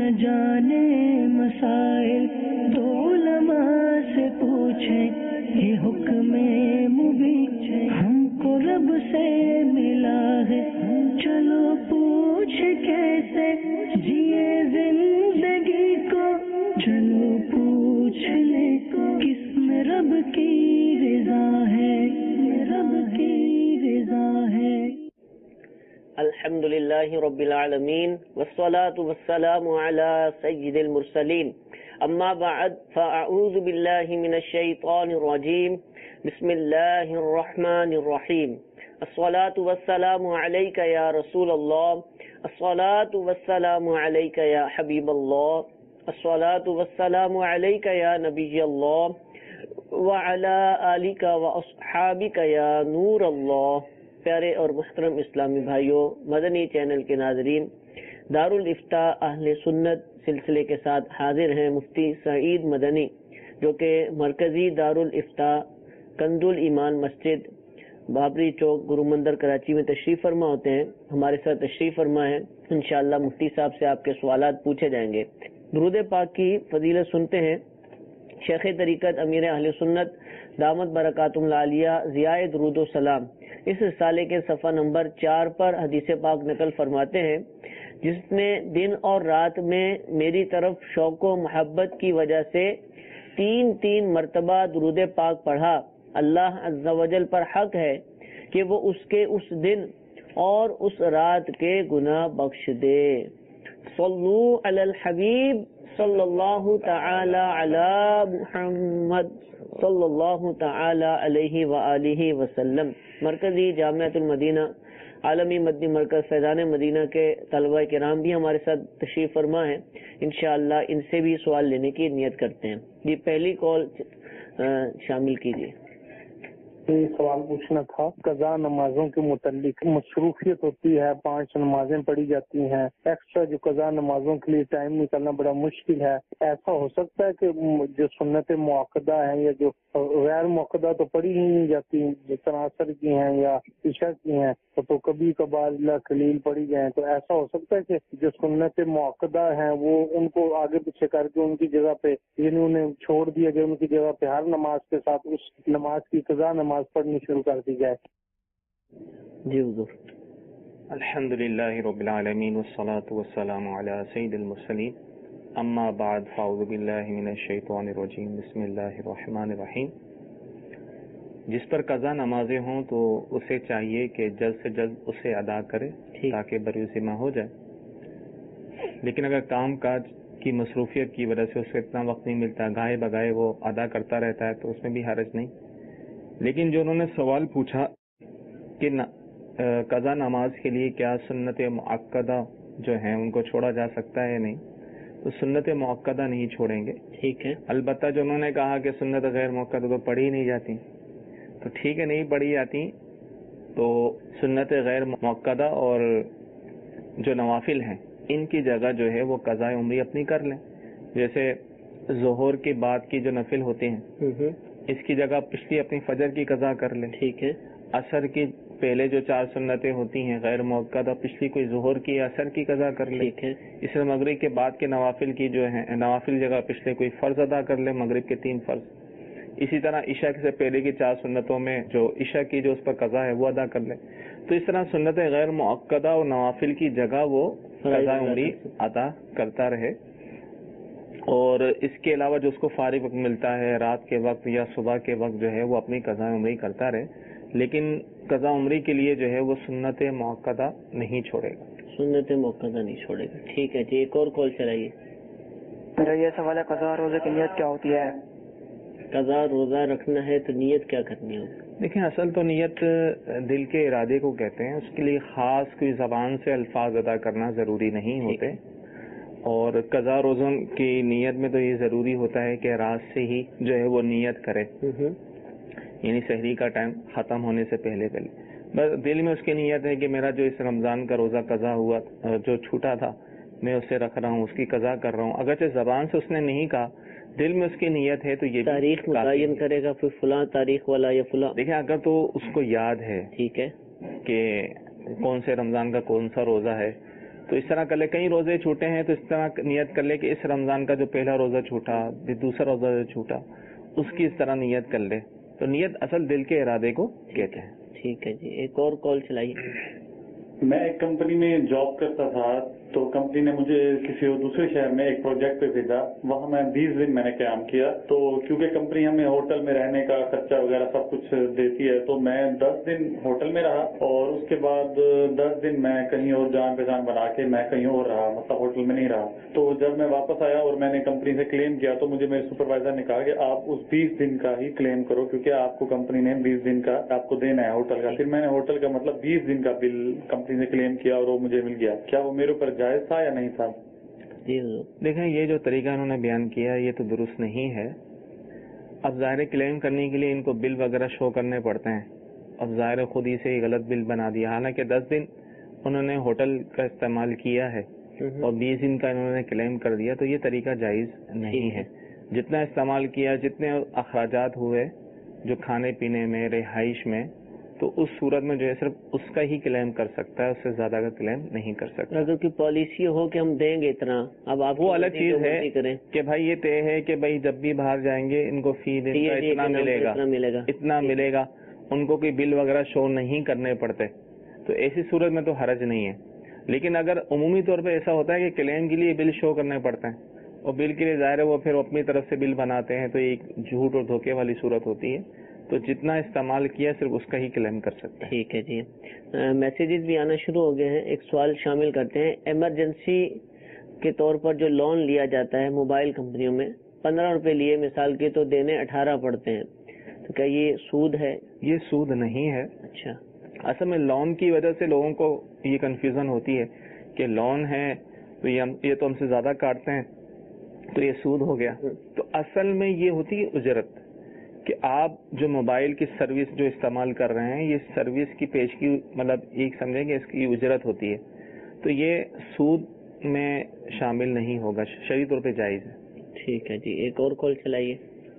نہ جانے مسائل دو علماء سے پوچھیں یہ حکم مبین ہم کو رب سے ملا ہے چلو پوچھ کیسے جیے زندگی کو چلو پوچھ لے کس میں رب کی رضا ہے رب کی رضا ہے. الحمد للہ رب العالمین والصلاة والسلام على سید المرسلین اما بعد فاعوذ باللہ من الشیطان الرجیم بسم اللہ الرحمن الرحیم. الصلاة والسلام علیک یا رسول اللہ، الصلاة والسلام علیک یا حبیب اللہ، الصلاة والسلام علیک یا نبی اللہ وعلی آلک واصحابک یا نور اللہ. پیارے اور محترم اسلامی بھائیوں، مدنی چینل کے ناظرین، دارالافتاء اہل سنت سلسلے کے ساتھ حاضر ہیں مفتی سعید مدنی، جو کہ مرکزی دارالافتاء کنز الایمان مسجد بابری چوک گرو مندر کراچی میں تشریف فرما ہوتے ہیں. ہمارے ساتھ تشریف فرما ہے. انشاءاللہ مفتی صاحب سے آپ کے سوالات پوچھے جائیں گے. درود پاک کی فضیلت سنتے ہیں. شیخ طریقت امیر اہل سنت دامت برکاتہم العالیہ ضیاء درود و سلام اس رسالے کے صفحہ نمبر 4 پر حدیث پاک نقل فرماتے ہیں، جس نے دن اور رات میں میری طرف شوق و محبت کی وجہ سے 3 مرتبہ درود پاک پڑھا، اللہ عز و جل پر حق ہے کہ وہ اس کے اس دن اور اس رات کے گناہ بخش دے. صلو علی الحبیب صلی اللہ تعالی علی محمد صلی اللہ تعالی علیہ وآلہ وسلم. مرکزی جامعۃ المدینہ عالمی مدنی مرکز فیضان مدینہ کے طلبہ کرام بھی ہمارے ساتھ تشریف فرما ہیں. انشاءاللہ ان سے بھی سوال لینے کی نیت کرتے ہیں. یہ پہلی کال شامل کیجیے. سوال پوچھنا تھا، قضا نمازوں کے متعلق مصروفیت ہوتی ہے، 5 نمازیں پڑھی جاتی ہیں، ایکسٹرا جو قضا نمازوں کے لیے ٹائم نکالنا بڑا مشکل ہے. ایسا ہو سکتا ہے کہ جو سنت موقدہ ہیں یا جو غیر موقدہ تو پڑھی ہی نہیں جاتی، جس طرح عصر کی ہیں یا عشاء کی ہیں تو کبھی کبھار لا قلیل پڑھی جائیں، تو ایسا ہو سکتا ہے کہ جو سنت موقدہ ہیں وہ ان کو آگے پیچھے کر کے ان کی جگہ پہ یعنی انہیں چھوڑ دیا گیا، ان کی جگہ پہ ہر نماز کے ساتھ اس نماز کی قضا نماز پڑھنی شروع کر دی جائے. جی حضور. الحمدللہ رب العالمین والصلاة والسلام علی سید المرسلین اما بعد فاعوذ باللہ من الشیطان الرجیم بسم اللہ الرحمن الرحیم. جس پر قضا نمازیں ہوں تو اسے چاہیے کہ جلد سے جلد اسے ادا کرے تاکہ بروز ذمہ ہو جائے. لیکن اگر کام کاج کی مصروفیت کی وجہ سے اسے اتنا وقت نہیں ملتا، گائے بگائے وہ ادا کرتا رہتا ہے، تو اس میں بھی حرج نہیں. لیکن جو انہوں نے سوال پوچھا کہ قضا نماز کے لیے کیا سنت مؤکدہ جو ہیں ان کو چھوڑا جا سکتا ہے یا نہیں، تو سنت مؤکدہ نہیں چھوڑیں گے. ٹھیک ہے. البتہ جو انہوں نے کہا کہ سنت غیر مؤکدہ تو پڑھی نہیں جاتی، تو ٹھیک ہے نہیں پڑھی جاتی تو سنت غیر مؤکدہ اور جو نوافل ہیں ان کی جگہ جو ہے وہ قضاء عمری اپنی کر لیں. جیسے ظہر کے بعد کی جو نفل ہوتے ہیں اس کی جگہ پچھلی اپنی فجر کی قضا کر لیں. ٹھیک ہے. عصر کی پہلے جو 4 سنتیں ہوتی ہیں غیر موقع پچھلی کوئی ظہر کی عصر کی قضا کر لیں. ٹھیک ہے. اس میں مغرب کے بعد کے نوافل کی جو ہیں نوافل جگہ پچھلے کوئی فرض ادا کر لیں، مغرب کے 3 فرض. اسی طرح عشاء سے پہلے کی 4 سنتوں میں جو عشاء کی جو اس پر قضا ہے وہ ادا کر لیں. تو اس طرح سنت غیر موقع اور نوافل کی جگہ وہ قضا عمری ادا کرتا رہے. اور اس کے علاوہ جو اس کو فارغ وقت ملتا ہے رات کے وقت یا صبح کے وقت جو ہے وہ اپنی قضا عمری کرتا رہے، لیکن قضا عمری کے لیے جو ہے وہ سنت موقدہ نہیں چھوڑے گا. سنت موقدہ نہیں چھوڑے گا. ٹھیک ہے جی. ایک اور کال چلائیے. میرا یہ سوال ہے، قضا روزے کی نیت کیا ہوتی ہے؟ قضا روزہ رکھنا ہے تو نیت کیا کرنی ہوگی؟ دیکھیں اصل تو نیت دل کے ارادے کو کہتے ہیں، اس کے لیے خاص کوئی زبان سے الفاظ ادا کرنا ضروری نہیں ہوتے. اور قضا روزوں کی نیت میں تو یہ ضروری ہوتا ہے کہ رات سے ہی جو ہے وہ نیت کرے، یعنی سحری کا ٹائم ختم ہونے سے پہلے بس دل میں اس کی نیت ہے کہ میرا جو اس رمضان کا روزہ قضا ہوا جو چھوٹا تھا میں اسے رکھ رہا ہوں، اس کی قضا کر رہا ہوں. اگرچہ زبان سے اس نے نہیں کہا، دل میں اس کی نیت ہے تو یہ تاریخ متعین کرے گا، پھر فلاں تاریخ والا یا فلاں. دیکھیں اگر تو اس کو یاد ہے ٹھیک ہے کہ کون سے رمضان کا کون سا روزہ ہے تو اس طرح کر لے. کئی روزے چھوٹے ہیں تو اس طرح نیت کر لے کہ اس رمضان کا جو پہلا روزہ چھوٹا، پھر دوسرا روزہ جو چھوٹا، اس کی اس طرح نیت کر لے. تو نیت اصل دل کے ارادے کو کہتے ہیں. ٹھیک ہے جی، ایک اور کال چلائیے. میں ایک کمپنی میں جاب کرتا تھا، تو کمپنی نے مجھے کسی اور دوسرے شہر میں ایک پروجیکٹ پہ بھیجا. وہاں میں 20 دن میں نے قیام کیا. تو کیونکہ کمپنی ہمیں ہوٹل میں رہنے کا خرچہ وغیرہ سب کچھ دیتی ہے، تو میں 10 دن ہوٹل میں رہا اور اس کے بعد 10 دن میں کہیں اور جان پہچان بنا کے میں کہیں اور رہا، مطلب ہوٹل میں نہیں رہا. تو جب میں واپس آیا اور میں نے کمپنی سے کلیم کیا تو مجھے میرے سپروائزر نے کہا کہ آپ اس 20 دن کا ہی کلیم کرو، کیونکہ آپ کو کمپنی نے 20 دن کا آپ کو دینا ہے ہوٹل کا. پھر میں نے ہوٹل کا مطلب 20 دن کا بل کمپنی سے کلیم کیا اور وہ مجھے مل گیا. کیا وہ میرے اوپر جائز تھا یا نہیں تھا؟ جی دیکھیں، یہ جو طریقہ انہوں نے بیان کیا یہ تو درست نہیں ہے. اب ظاہر کلیم کرنے کے لیے ان کو بل وغیرہ شو کرنے پڑتے ہیں. اب ظاہر خود ہی سے غلط بل بنا دیا، حالانکہ 10 دن انہوں نے ہوٹل کا استعمال کیا ہے اور 20 دن کا انہوں نے کلیم کر دیا، تو یہ طریقہ جائز نہیں ہے. جتنا استعمال کیا، جتنے اخراجات ہوئے جو کھانے پینے میں، رہائش میں، تو اس صورت میں جو ہے صرف اس کا ہی کلیم کر سکتا ہے، اس سے زیادہ کا کلیم نہیں کر سکتا. اگر کوئی پالیسی ہو کہ ہم دیں گے اتنا، اب آپ وہ الگ چیز ہے کہ بھائی یہ طے ہے کہ بھائی جب بھی باہر جائیں گے ان کو فی دن کا اتنا ملے گا، ان کو کوئی بل وغیرہ شو نہیں کرنے پڑتے، تو ایسی صورت میں تو حرج نہیں ہے. لیکن اگر عمومی طور پہ ایسا ہوتا ہے کہ کلیم کے لیے بل شو کرنے پڑتے ہیں اور بل کے لیے ظاہر ہے وہ پھر اپنی طرف سے بل بناتے ہیں، تو ایک جھوٹ اور دھوکے والی صورت ہوتی ہے. تو جتنا استعمال کیا صرف اس کا ہی کلیم کر سکتے ہیں. ٹھیک ہے جی. میسیجز بھی آنا شروع ہو گئے ہیں. ایک سوال شامل کرتے ہیں. ایمرجنسی کے طور پر جو لون لیا جاتا ہے موبائل کمپنیوں میں، 15 روپے لیے مثال کے تو دینے 18 پڑتے ہیں، تو کیا یہ سود ہے؟ یہ سود نہیں ہے. اچھا. اصل میں لون کی وجہ سے لوگوں کو یہ کنفیوژن ہوتی ہے کہ لون ہے تو یہ تو ہم سے زیادہ کاٹتے ہیں تو یہ سود ہو گیا. تو اصل میں یہ ہوتی ہے اجرت، کہ آپ جو موبائل کی سروس جو استعمال کر رہے ہیں، یہ سروس کی پیش کی مطلب ایک سمجھیں کہ اس کی اجرت ہوتی ہے، تو یہ سود میں شامل نہیں ہوگا، شرعی طور پہ جائز ہے. ٹھیک ہے جی. ایک اور کال چلائیے.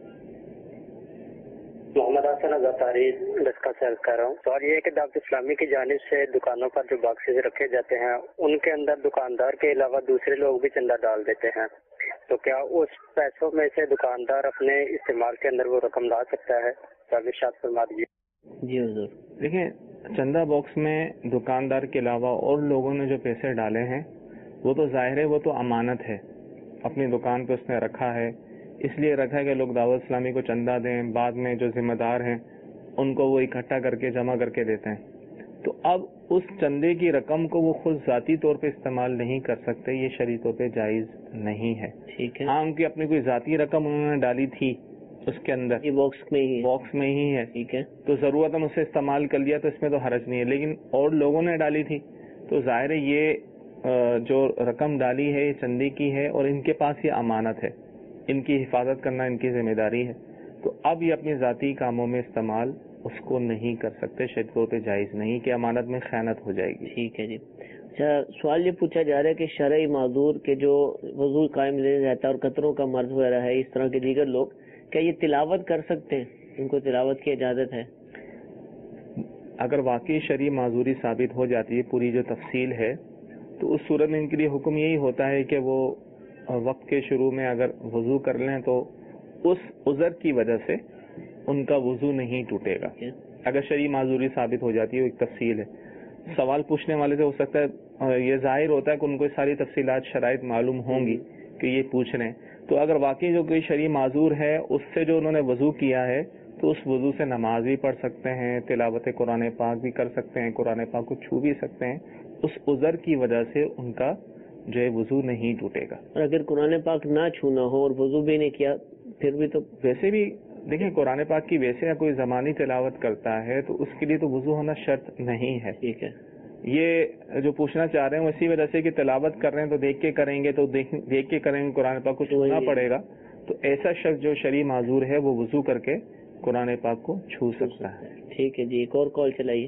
محمد حسن ازاتاری دسکا سے عرض کر رہا ہوں. سوال یہ ہے کہ دعوت اسلامی کی جانب سے دکانوں پر جو باکسز رکھے جاتے ہیں ان کے اندر دکاندار کے علاوہ دوسرے لوگ بھی چندہ ڈال دیتے ہیں، تو کیا اس پیسوں میں سے دکاندار اپنے استعمال کے اندر وہ رقم لا سکتا ہے؟ تو ارشاد فرما دیجیے. جی حضور. دیکھیں، چندہ باکس میں دکاندار کے علاوہ اور لوگوں نے جو پیسے ڈالے ہیں وہ تو ظاہر ہے وہ تو امانت ہے، اپنی دکان پہ اس نے رکھا ہے، اس لیے رکھا ہے کہ لوگ دعوت اسلامی کو چندہ دیں، بعد میں جو ذمہ دار ہیں ان کو وہ اکٹھا کر کے جمع کر کے دیتے ہیں. تو اب اس چندے کی رقم کو وہ خود ذاتی طور پہ استعمال نہیں کر سکتے، یہ شرعی طور پہ جائز نہیں ہے. ٹھیک ہے. ہاں، ان کی اپنی کوئی ذاتی رقم انہوں نے ڈالی تھی اس کے اندر، یہ باکس میں ہی ہے. ٹھیک ہے، تو ضرورت ہم اسے استعمال کر لیا تو اس میں تو حرج نہیں ہے. لیکن اور لوگوں نے ڈالی تھی تو ظاہر ہے یہ جو رقم ڈالی ہے یہ چندے کی ہے اور ان کے پاس یہ امانت ہے، ان کی حفاظت کرنا ان کی ذمہ داری ہے. تو اب یہ اپنی ذاتی کاموں میں استعمال اس کو نہیں کر سکتے، شرعی طور پہ جائز نہیں کہ امانت میں خیانت ہو جائے گی. ٹھیک ہے جی. اچھا، سوال یہ پوچھا جا رہا ہے کہ شرعی معذور کے جو وضو قائم رہتا ہے اور قطروں کا مرض وغیرہ ہے، اس طرح کے دیگر لوگ کیا یہ تلاوت کر سکتے ہیں؟ ان کو تلاوت کی اجازت ہے؟ اگر واقعی شرعی معذوری ثابت ہو جاتی ہے، پوری جو تفصیل ہے، تو اس صورت میں ان کے لیے حکم یہی ہوتا ہے کہ وہ وقت کے شروع میں اگر وضو کر لیں تو اس عذر کی وجہ سے ان کا وضو نہیں ٹوٹے گا. اگر شرعی معذوری ثابت ہو جاتی ہے، وہ ایک تفصیل ہے. سوال پوچھنے والے سے ہو سکتا ہے یہ ظاہر ہوتا ہے کہ ان کو ساری تفصیلات شرائط معلوم ہوں گی کہ یہ پوچھ رہے ہیں. تو اگر واقعی جو کوئی شرعی معذور ہے اس سے جو انہوں نے وضو کیا ہے تو اس وضو سے نماز بھی پڑھ سکتے ہیں، تلاوت قرآن پاک بھی کر سکتے ہیں، قرآن پاک کو چھو بھی سکتے ہیں. اس عذر کی وجہ سے ان کا جو ہے وضو نہیں ٹوٹے گا. اور اگر قرآن پاک نہ چھونا ہو اور وضو بھی نہیں کیا پھر بھی تو ویسے بھی دیکھیں قرآن پاک کی ویسے کوئی زمانی تلاوت کرتا ہے تو اس کے لیے تو وضو ہونا شرط نہیں ہے. ٹھیک ہے. یہ جو پوچھنا چاہ رہے ہیں اسی وجہ سے کہ تلاوت کر رہے ہیں تو دیکھ کے کریں گے، تو دیکھ کے کریں گے، قرآن پاک کو چھونا پڑے گا. تو ایسا شخص جو شرعی معذور ہے وہ وضو کر کے قرآن پاک کو چھو سکتا ہے. ٹھیک ہے جی. ایک اور کال چلائیے.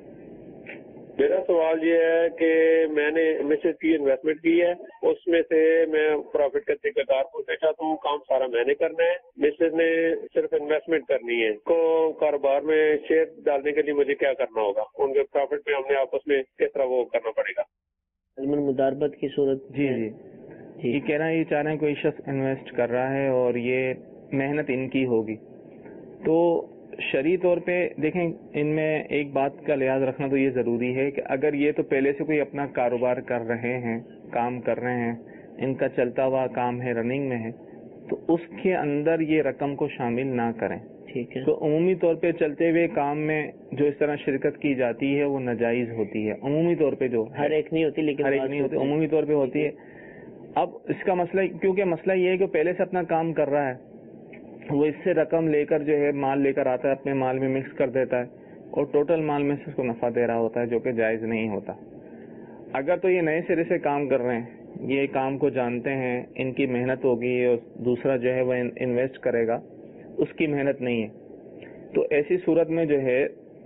میرا سوال یہ ہے کہ میں نے مسز کی انویسٹمنٹ کی ہے، اس میں سے میں پروفٹ کا ٹھیکیدار پوچھنا چاہتا ہوں، کام سارا میں نے کرنا ہے، مسز نے صرف انویسٹمنٹ کرنی ہے. کو کاروبار میں شیئر ڈالنے کے لیے مجھے کیا کرنا ہوگا؟ ان کے پروفٹ میں ہم نے آپس میں کس طرح وہ کرنا پڑے گا؟ مداربت کی صورت. جی جی یہ کہہ رہا ہے، یہ چاہ رہے ہیں کوئی شخص انویسٹ کر رہا ہے اور یہ محنت ان کی ہوگی، تو شرعی طور پہ دیکھیں ان میں ایک بات کا لحاظ رکھنا تو یہ ضروری ہے کہ اگر یہ تو پہلے سے کوئی اپنا کاروبار کر رہے ہیں، کام کر رہے ہیں، ان کا چلتا ہوا کام ہے، رننگ میں ہے، تو اس کے اندر یہ رقم کو شامل نہ کریں. ٹھیک ہے. تو عمومی طور پہ چلتے ہوئے کام میں جو اس طرح شرکت کی جاتی ہے وہ ناجائز ہوتی ہے عمومی طور پہ، جو ہر ایک نہیں ہوتی لیکن ہر ایک نہیں ہوتی، عمومی طور پہ ہوتی ہے. اب اس کا مسئلہ، کیونکہ مسئلہ یہ ہے کہ پہلے سے اپنا کام کر رہا ہے، وہ اس سے رقم لے کر جو ہے مال لے کر آتا ہے، اپنے مال میں مکس کر دیتا ہے اور ٹوٹل مال میں سے اس کو نفع دے رہا ہوتا ہے، جو کہ جائز نہیں ہوتا. اگر تو یہ نئے سرے سے کام کر رہے ہیں، یہ کام کو جانتے ہیں، ان کی محنت ہوگی اور دوسرا جو ہے وہ انویسٹ کرے گا، اس کی محنت نہیں ہے، تو ایسی صورت میں جو ہے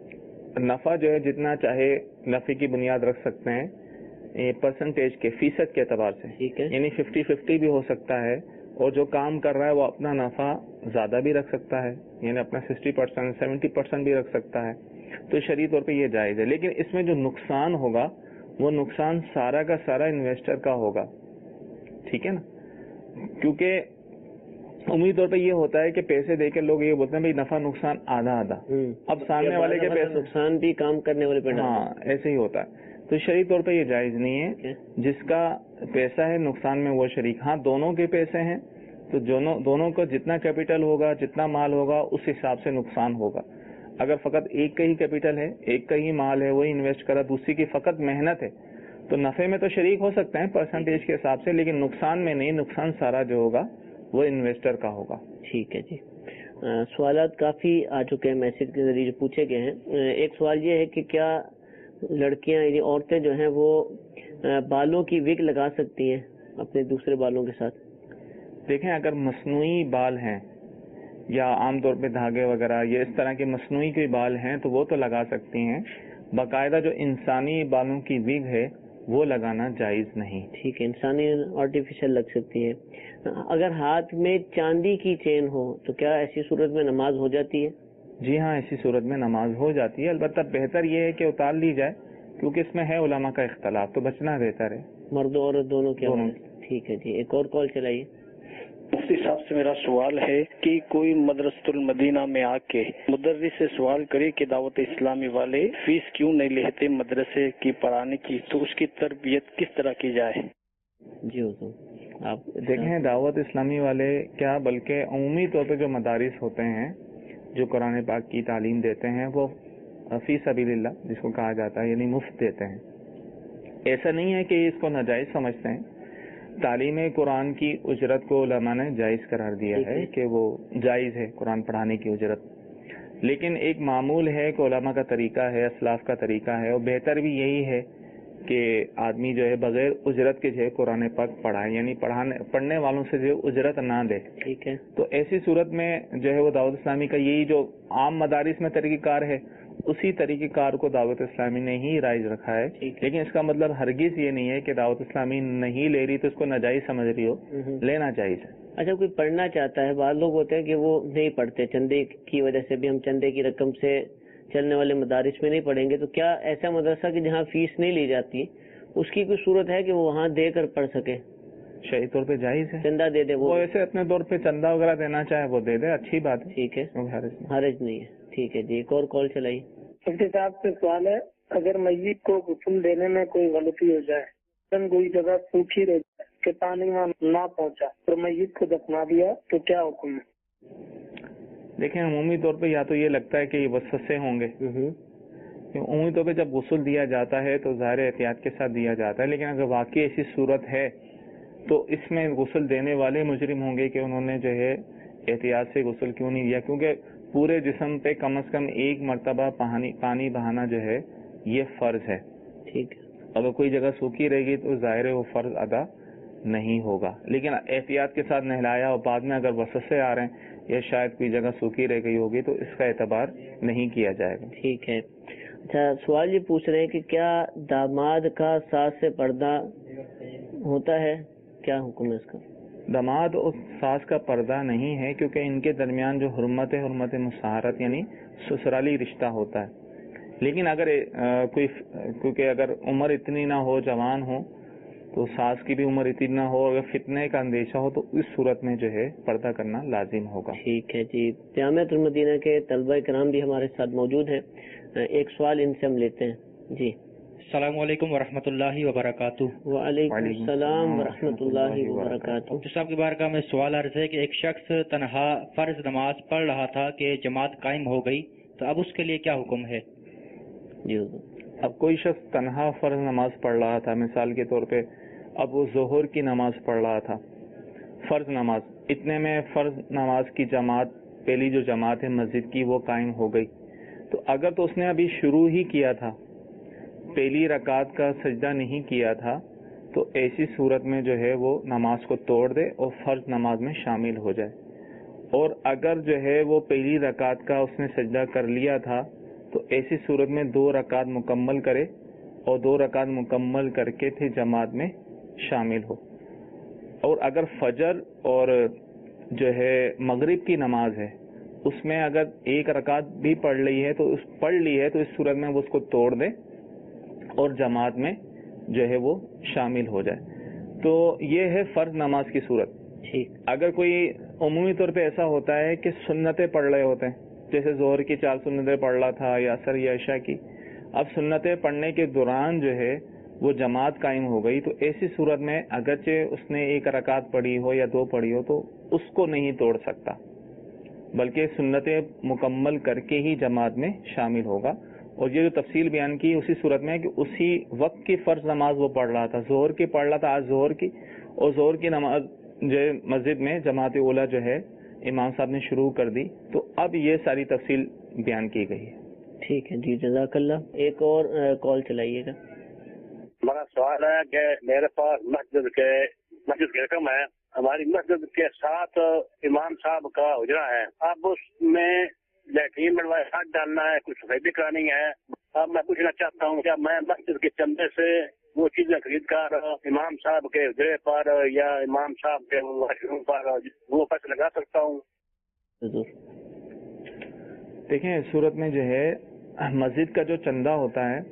نفع جو ہے جتنا چاہے نفع کی بنیاد رکھ سکتے ہیں پرسنٹیج کے، فیصد کے اعتبار سے، یعنی 50-50 بھی ہو سکتا ہے، اور جو کام کر رہا ہے وہ اپنا نفع زیادہ بھی رکھ سکتا ہے، یعنی اپنا 60%, 70% بھی رکھ سکتا ہے. تو شرعی طور پہ یہ جائز ہے. لیکن اس میں جو نقصان ہوگا وہ نقصان سارا کا سارا انویسٹر کا ہوگا. ٹھیک ہے نا، کیونکہ عمومی طور پہ یہ ہوتا ہے کہ پیسے دے کے لوگ یہ بولتے ہیں بھائی نفع نقصان آدھا آدھا، اب سامنے والے کے پیسے نقصان بھی کام کرنے والے پہ. ہاں ایسے ہی ہوتا ہے. تو شرعی طور پہ یہ جائز نہیں ہے. جس کا پیسہ ہے نقصان میں وہ شریک. ہاں دونوں کے پیسے ہیں تو دونوں کا جتنا کیپٹل ہوگا، جتنا مال ہوگا، اس حساب سے نقصان ہوگا. اگر فقط ایک کا ہی کیپٹل ہے، ایک کا ہی مال ہے، وہی انویسٹ کرا، دوسری کی فقط محنت ہے، تو نفع میں تو شریک ہو سکتے ہیں پرسنٹیج کے حساب سے، لیکن نقصان میں نہیں. نقصان سارا جو ہوگا وہ انویسٹر کا ہوگا. ٹھیک ہے جی. سوالات کافی آ چکے ہیں میسج کے ذریعے پوچھے گئے ہیں. ایک سوال یہ ہے کہ کیا لڑکیاں یعنی عورتیں جو ہیں وہ بالوں کی وگ لگا سکتی ہیں اپنے دوسرے بالوں کے ساتھ؟ دیکھیں اگر مصنوعی بال ہیں یا عام طور پہ دھاگے وغیرہ یہ اس طرح کے مصنوعی کوئی بال ہیں تو وہ تو لگا سکتی ہیں. باقاعدہ جو انسانی بالوں کی وگ ہے وہ لگانا جائز نہیں. ٹھیک ہے، انسانی آرٹیفیشل لگ سکتی ہے. اگر ہاتھ میں چاندی کی چین ہو تو کیا ایسی صورت میں نماز ہو جاتی ہے؟ جی ہاں، ایسی صورت میں نماز ہو جاتی ہے. البتہ بہتر یہ ہے کہ اتار لی جائے، کیونکہ اس میں ہے علماء کا اختلاف، تو بچنا بہتر ہے. مرد و عورت دونوں کے. ٹھیک ہے جی. ایک اور کال چلائیے. مفتی صاحب سے میرا سوال ہے کہ کوئی مدرسۃ المدینہ میں آ کے مدرس سے سوال کرے کہ دعوت اسلامی والے فیس کیوں نہیں لیتے مدرسے کی پڑھانے کی، تو اس کی تربیت کس طرح کی جائے؟ جی حضور آپ دیکھیں دعوت اسلامی والے کیا بلکہ عمومی طور پہ جو مدارس ہوتے ہیں جو قرآن پاک کی تعلیم دیتے ہیں وہ فی سبیل اللہ جس کو کہا جاتا ہے یعنی مفت دیتے ہیں. ایسا نہیں ہے کہ اس کو ناجائز سمجھتے ہیں. تعلیم قرآن کی اجرت کو علماء نے جائز قرار دیا ہے کہ وہ جائز ہے قرآن پڑھانے کی اجرت، لیکن ایک معمول ہے کہ علماء کا طریقہ ہے، اسلاف کا طریقہ ہے، اور بہتر بھی یہی ہے کہ آدمی جو ہے بغیر اجرت کے جو ہے قرآن پاک پڑھائے، یعنی پڑھنے والوں سے جو ہے اجرت نہ دے. ٹھیک ہے. تو ایسی صورت میں جو ہے وہ دعوت اسلامی کا یہی جو عام مدارس میں طریقہ کار ہے اسی طریقہ کار کو دعوت اسلامی نے ہی رائج رکھا ہے. لیکن اس کا مطلب ہرگز یہ نہیں ہے کہ دعوت اسلامی نہیں لے رہی تو اس کو ناجائز سمجھ رہی ہو، لینا چاہیے. اچھا کوئی پڑھنا چاہتا ہے، بعض لوگ ہوتے ہیں کہ وہ نہیں پڑھتے، چندے کی وجہ سے بھی ہم چندے کی رقم سے چلنے والے مدارس میں نہیں پڑھیں گے، تو کیا ایسا مدرسہ کہ جہاں فیس نہیں لی جاتی اس کی کوئی صورت ہے کہ وہ وہاں دے کر پڑھ سکے؟ شرعی طور پہ جائز ہے، چندہ دے دے، وہ ایسے اپنے طور پہ چندہ وغیرہ دینا چاہے وہ دے دے، اچھی بات ہے. ٹھیک ہے، حرج نہیں ہے. ٹھیک ہے جی. ایک اور کال چلائیے. مفتی صاحب سے سوال ہے، اگر میت کو غسل دینے میں کوئی غلطی ہو جائے، کوئی جگہ سوکھی رہ جائے کہ پانی وہاں نہ پہنچا تو میت کو دفنا دیا تو کیا حکم ہے؟ دیکھیں عمومی طور پہ یا تو یہ لگتا ہے کہ یہ وسوسے ہوں گے. عمومی طور پہ جب غسل دیا جاتا ہے تو ظاہر احتیاط کے ساتھ دیا جاتا ہے، لیکن اگر واقعی ایسی صورت ہے تو اس میں غسل دینے والے مجرم ہوں گے کہ انہوں نے جو ہے احتیاط سے غسل کیوں نہیں دیا، کیونکہ پورے جسم پہ کم از کم ایک مرتبہ پانی بہانا جو ہے یہ فرض ہے. ٹھیک ہے. اگر کوئی جگہ سوکھی رہے گی تو ظاہر ہے وہ فرض ادا نہیں ہوگا، لیکن احتیاط کے ساتھ نہلایا اور بعد میں اگر وسوسے آ رہے ہیں یا شاید کوئی جگہ سوکھی رہ گئی ہوگی تو اس کا اعتبار نہیں کیا جائے گا. ٹھیک ہے. اچھا سوال یہ پوچھ رہے ہیں کہ کیا داماد کا ساس سے پردہ ہوتا ہے، کیا حکم ہے اس کا؟ داماد اور ساس کا پردہ نہیں ہے، کیونکہ ان کے درمیان جو حرمت ہے حرمت مساہرت یعنی سسرالی رشتہ ہوتا ہے. لیکن اگر کیونکہ اگر عمر اتنی نہ ہو، جوان ہو تو ساس کی بھی عمر اتنی نہ ہو، اگر فتنے کا اندیشہ ہو تو اس صورت میں جو ہے پردہ کرنا لازم ہوگا. ٹھیک ہے جی. جامعۃ المدینہ کے طلبہ کرام بھی ہمارے ساتھ موجود ہیں. ایک سوال ان سے ہم لیتے ہیں. جی السلام علیکم ورحمۃ اللہ وبرکاتہ. وعلیکم السلام ورحمۃ اللہ وبرکاتہ. مفتی صاحب کی بارگاہ میں سوال عرض ہے کہ ایک شخص تنہا فرض نماز پڑھ رہا تھا کہ جماعت قائم ہو گئی، تو اب اس کے لیے کیا حکم ہے؟ جی اب کوئی شخص تنہا فرض نماز پڑھ رہا تھا، مثال کے طور پہ اب وہ ظہر کی نماز پڑھ رہا تھا، فرض نماز، اتنے میں فرض نماز کی جماعت، پہلی جو جماعت ہے مسجد کی، وہ قائم ہو گئی. تو اگر تو اس نے ابھی شروع ہی کیا تھا، پہلی رکعت کا سجدہ نہیں کیا تھا، تو ایسی صورت میں جو ہے وہ نماز کو توڑ دے اور فرض نماز میں شامل ہو جائے. اور اگر جو ہے وہ پہلی رکعت کا اس نے سجدہ کر لیا تھا تو ایسی صورت میں 2 رکعت مکمل کرے اور 2 رکعت مکمل کر کے پھر جماعت میں شامل ہو. اور اگر فجر اور جو ہے مغرب کی نماز ہے، اس میں اگر 1 رکعت بھی پڑھ لی ہے تو اس صورت میں وہ اس کو توڑ دے اور جماعت میں جو ہے وہ شامل ہو جائے. تو یہ ہے فرض نماز کی صورت. اگر کوئی عمومی طور پہ ایسا ہوتا ہے کہ سنتیں پڑھ رہے ہوتے ہیں، جیسے ظہر کی 4 سنتیں پڑھ رہا تھا یا عصر یا عشاء کی، اب سنتیں پڑھنے کے دوران جو ہے وہ جماعت قائم ہو گئی، تو ایسی صورت میں اگرچہ اس نے 1 رکعت پڑھی ہو یا 2 پڑھی ہو تو اس کو نہیں توڑ سکتا، بلکہ سنتیں مکمل کر کے ہی جماعت میں شامل ہوگا. اور یہ جو تفصیل بیان کی اسی صورت میں کہ اسی وقت کی فرض نماز وہ پڑھ رہا تھا، ظہر کی پڑھ رہا تھا آج ظہر کی، اور ظہر کی نماز جو مسجد میں جماعت اولیٰ جو ہے امام صاحب نے شروع کر دی، تو اب یہ ساری تفصیل بیان کی گئی ہے. ٹھیک ہے جی، جزاک اللہ. ایک اور کال چلائیے گا. ہمارا سوال ہے کہ میرے پاس مسجد کی رقم ہے، ہماری مسجد کے ساتھ امام صاحب کا حجرہ ہے، اب اس میں لیٹرین بنوایا، ہاتھ ڈالنا ہے، کچھ سفیدی کرانی ہے. اب میں پوچھنا چاہتا ہوں کیا میں مسجد کے چندے سے وہ چیزیں خرید کر امام صاحب کے حجرے پر یا امام صاحب کے واش روم پر وہ پیسے لگا سکتا ہوں؟ دیکھیں اس صورت میں جو ہے مسجد کا جو چندہ ہوتا ہے،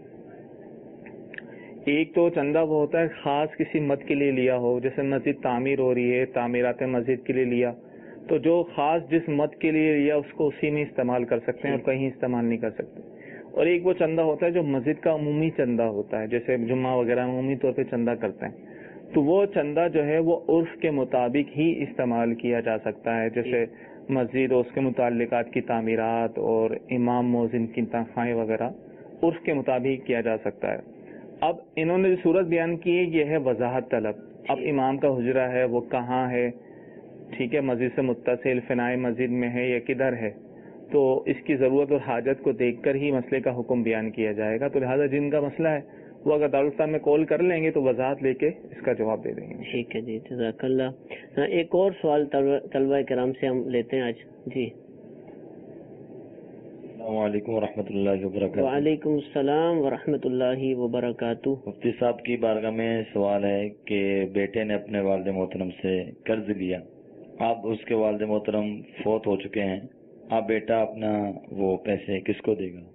ایک تو چندہ وہ ہوتا ہے خاص کسی مد کے لیے لیا ہو، جیسے مسجد تعمیر ہو رہی ہے، تعمیرات مسجد کے لیے لیا، تو جو خاص جس مد کے لیے لیا اس کو اسی میں استعمال کر سکتے ہیں اور کہیں استعمال نہیں کر سکتے. اور ایک وہ چندہ ہوتا ہے جو مسجد کا عمومی چندہ ہوتا ہے، جیسے جمعہ وغیرہ عمومی طور پہ چندہ کرتے ہیں، تو وہ چندہ جو ہے وہ عرف کے مطابق ہی استعمال کیا جا سکتا ہے، جیسے مسجد اور اس کے متعلقات کی تعمیرات اور امام مؤذن کی تنخواہیں وغیرہ عرف کے مطابق کیا جا سکتا ہے. اب انہوں نے جو صورت بیان کی ہے یہ ہے وضاحت طلب. اب امام کا حجرہ ہے وہ کہاں ہے، ٹھیک ہے، مسجد سے متصل فنائے مسجد میں ہے یا کدھر ہے، تو اس کی ضرورت اور حاجت کو دیکھ کر ہی مسئلے کا حکم بیان کیا جائے گا. تو لہٰذا جن کا مسئلہ ہے وہ اگر دارالفتہ میں کال کر لیں گے تو وضاحت لے کے اس کا جواب دے دیں گے. ٹھیک ہے جی، جزاک اللہ. ایک اور سوال طلبہ کرام سے ہم لیتے ہیں آج. جی السلام علیکم ورحمۃ اللہ وبرکاتہ. وعلیکم السلام ورحمۃ اللہ وبرکاتہ. مفتی صاحب کی بارگاہ میں سوال ہے کہ بیٹے نے اپنے والد محترم سے قرض لیا، اب اس کے والد محترم فوت ہو چکے ہیں، اب بیٹا اپنا وہ پیسے کس کو دے گا؟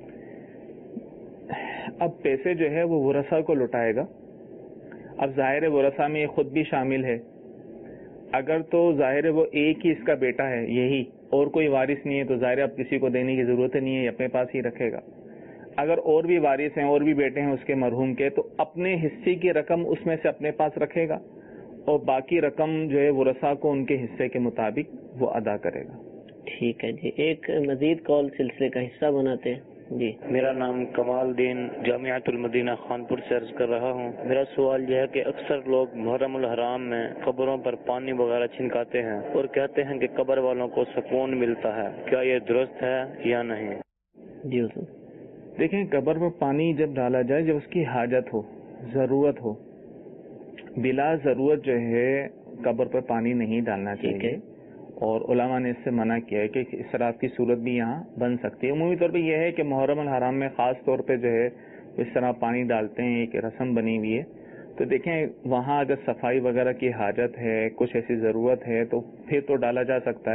اب پیسے جو ہے وہ ورثہ کو لوٹائے گا. اب ظاہر ورثہ میں خود بھی شامل ہے، اگر تو ظاہر وہ ایک ہی اس کا بیٹا ہے یہی اور کوئی وارث نہیں ہے تو ظاہر اب کسی کو دینے کی ضرورت نہیں ہے، اپنے پاس ہی رکھے گا. اگر اور بھی وارث ہیں اور بھی بیٹے ہیں اس کے مرحوم کے تو اپنے حصے کی رقم اس میں سے اپنے پاس رکھے گا اور باقی رقم جو ہے ورثہ کو ان کے حصے کے مطابق وہ ادا کرے گا. ٹھیک ہے جی، ایک مزید کال سلسلے کا حصہ بناتے ہیں. جی میرا نام کمال الدین جامعۃ المدینہ خانپور سے عرض کر رہا ہوں. میرا سوال یہ ہے کہ اکثر لوگ محرم الحرام میں قبروں پر پانی وغیرہ چھنکاتے ہیں اور کہتے ہیں کہ قبر والوں کو سکون ملتا ہے، کیا یہ درست ہے یا نہیں؟ جی حضور. دیکھیں قبر پر پانی جب ڈالا جائے جب اس کی حاجت ہو، ضرورت ہو، بلا ضرورت جو ہے قبر پر پانی نہیں ڈالنا چاہیے، اور علماء نے اس سے منع کیا ہے کہ اسراف کی صورت بھی یہاں بن سکتی ہے. عمومی طور پہ یہ ہے کہ محرم الحرام میں خاص طور پہ جو ہے اس طرح پانی ڈالتے ہیں، ایک رسم بنی ہوئی ہے. تو دیکھیں وہاں اگر صفائی وغیرہ کی حاجت ہے، کچھ ایسی ضرورت ہے تو پھر تو ڈالا جا سکتا ہے،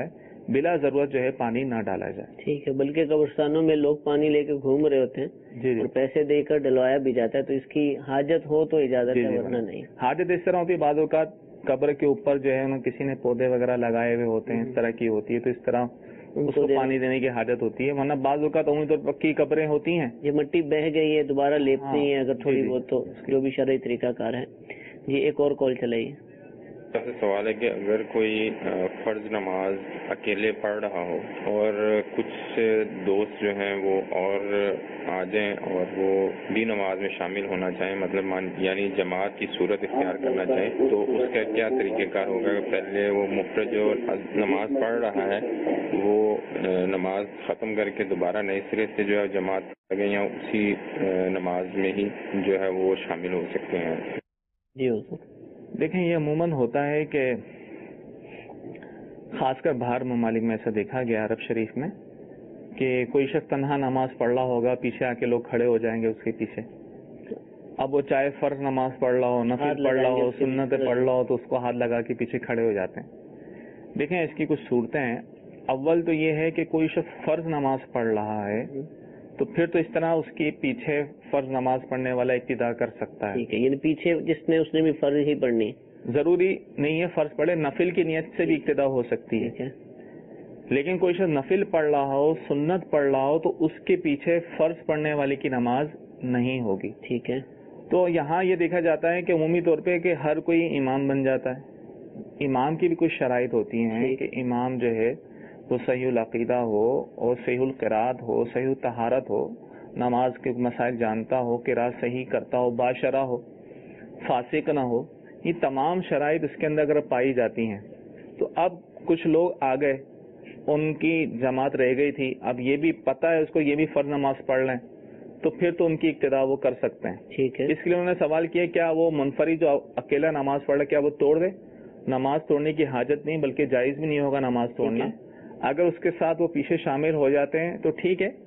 بلا ضرورت جو ہے پانی نہ ڈالا جائے. ٹھیک ہے. بلکہ قبرستانوں میں لوگ پانی لے کے گھوم رہے ہوتے ہیں جی اور پیسے دے کر ڈلوایا بھی جاتا ہے, تو اس کی حاجت ہو تو اجازت ہے, ورنہ نہیں. حاجت اس طرح ہوتی ہے, بعض اوقات قبر کے اوپر جو ہے کسی نے پودے وغیرہ لگائے ہوئے ہوتے ہیں, اس طرح کی ہوتی ہے, تو اس طرح اس کو پانی دینے کی حاجت ہوتی ہے. ورنہ بعض اوقات عمومی طور پر پکی قبریں ہوتی ہیں, یہ مٹی بہ گئی ہے دوبارہ لیپتی ہیں اگر تھوڑی بہت, تو جو بھی شرعی طریقہ کار ہے. جی ایک اور کال چلائیے. سے سوال ہے کہ اگر کوئی فرض نماز اکیلے پڑھ رہا ہو اور کچھ دوست جو ہیں وہ اور آ جائیں اور وہ بھی نماز میں شامل ہونا چاہیں, مطلب یعنی جماعت کی صورت اختیار کرنا چاہیں, تو اس کا کیا طریقہ کار ہوگا؟ پہلے وہ مفرد جو نماز پڑھ رہا ہے وہ نماز ختم کر کے دوبارہ نئے سرے سے جو ہے جماعت کر گئی, یا اسی نماز میں ہی جو ہے وہ شامل ہو سکتے ہیں؟ جی ہو سکتا. دیکھیں یہ عموماً ہوتا ہے کہ خاص کر باہر ممالک میں ایسا دیکھا گیا عرب شریف میں کہ کوئی شخص تنہا نماز پڑھ رہا ہوگا, پیچھے آ کے لوگ کھڑے ہو جائیں گے اس کے پیچھے. اب وہ چاہے فرض نماز پڑھ رہا ہو, نفل پڑھ رہا ہو, سنت پڑھ رہا ہو, تو اس کو ہاتھ لگا کے پیچھے کھڑے ہو جاتے ہیں. دیکھیں اس کی کچھ صورتیں ہیں. اول تو یہ ہے کہ کوئی شخص فرض نماز پڑھ رہا ہے تو پھر تو اس طرح اس کے پیچھے فرض نماز پڑھنے والا اقتدا کر سکتا ہے. ٹھیک ہے, یعنی پیچھے جس نے اس نے بھی فرض ہی پڑھنی, ضروری نہیں ہے فرض پڑھے, نفل کی نیت سے بھی اقتدا ہو سکتی ہے. لیکن کوئی شخص نفل پڑھ رہا ہو, سنت پڑھ رہا ہو, تو اس کے پیچھے فرض پڑھنے والے کی نماز نہیں ہوگی. ٹھیک ہے. تو یہاں یہ دیکھا جاتا ہے کہ عمومی طور پہ کہ ہر کوئی امام بن جاتا ہے. امام کی بھی کچھ شرائط ہوتی ہیں کہ امام جو ہے وہ صحیح العقیدہ ہو اور صحیح القرات ہو, صحیح طہارت ہو, نماز کے مسائل جانتا ہو, قرات صحیح کرتا ہو, باشرہ ہو, فاسق نہ ہو. یہ تمام شرائط اس کے اندر اگر پائی جاتی ہیں تو اب کچھ لوگ آ گئے, ان کی جماعت رہ گئی تھی, اب یہ بھی پتہ ہے اس کو یہ بھی فرض نماز پڑھ لیں, تو پھر تو ان کی اقتدا وہ کر سکتے ہیں. ٹھیک ہے. اس کے لیے انہوں نے سوال کیا کیا وہ منفرد جو اکیلا نماز پڑھ رہا کیا وہ توڑ دے؟ نماز توڑنے کی حاجت نہیں, بلکہ جائز بھی نہیں ہوگا نماز توڑنا. اگر اس کے ساتھ وہ پیچھے شامل ہو جاتے ہیں تو ٹھیک ہے,